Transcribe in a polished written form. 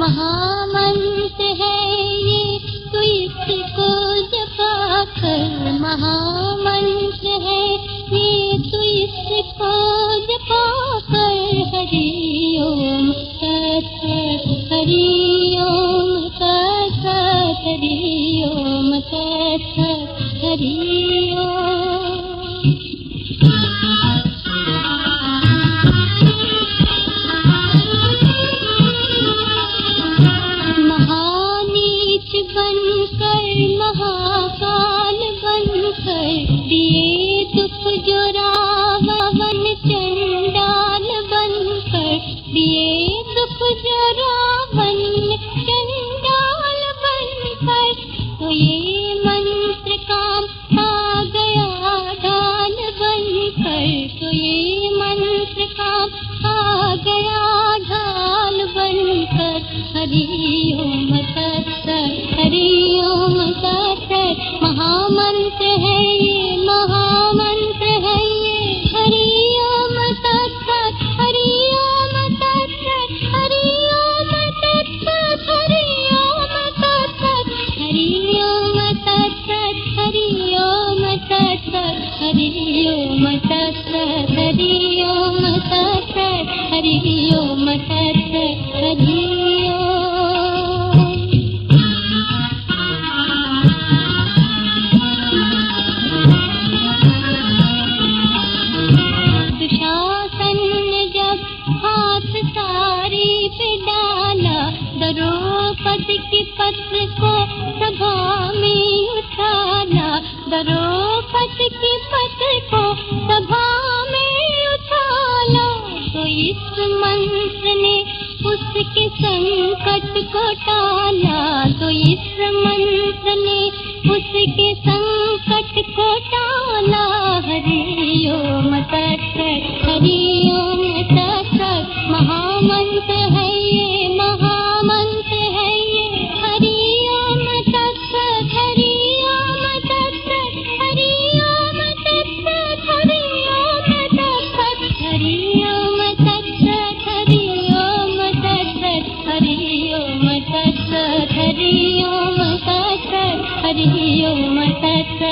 महामंत्र है ये तो इसको जपा कर, महामंत्र है ये तो इसको जपा कर। हरि ओम तत्सत, हरि ओम तत्सत, हरि ओम तत्सत, हरि ओम। महानीच बनकर महाकाल बनकर दिए दुख जो रावण चंडाल बनकर, दिए दुख जो रावण चंडाल बनकर। तो ये मंत्र काम आ गया ढाल बनकर, तो ये मंत्र काम आ गया ढाल बनकर। हरि ओम तत्सत, हरि ओम तत्सत, महामंत्र है ये, महामंत्र है ये। हरि ओम तत्सत, हरि ओम तत्सत, हरि ओम तत्सत, हरि ओम तत्सत, हरि ओम तत्सत, हरि ओम तत्सत, हरि ओम तत्सत, हरि ओम तत्सत, हरि ओम तत्सत, हरि ओम। दुशासन ने जब हाथ सारी पे डाला, द्रौपदी के पत्र को सभा में उठाला, द्रौपदी के पत्र को सभा में उठाला। तो इस मंत्र ने उसके संकट को टाला, तो इस मंत्र ने उसके संकट को टाला। हरि ओम तत्सत, हरि ओम तत्सत, महामंत्र है ये, महामंत्र है ये। हरि ओम तत्सत, हरि ओम तत्सत, हरि ओम तत्सत, हरि ओम तत्सत, हरि ओम तत्सत, हरि ओम तत्सत, हरि ओम तत्सत, हरि ओम तत्सत, हरि ओम तत्सत।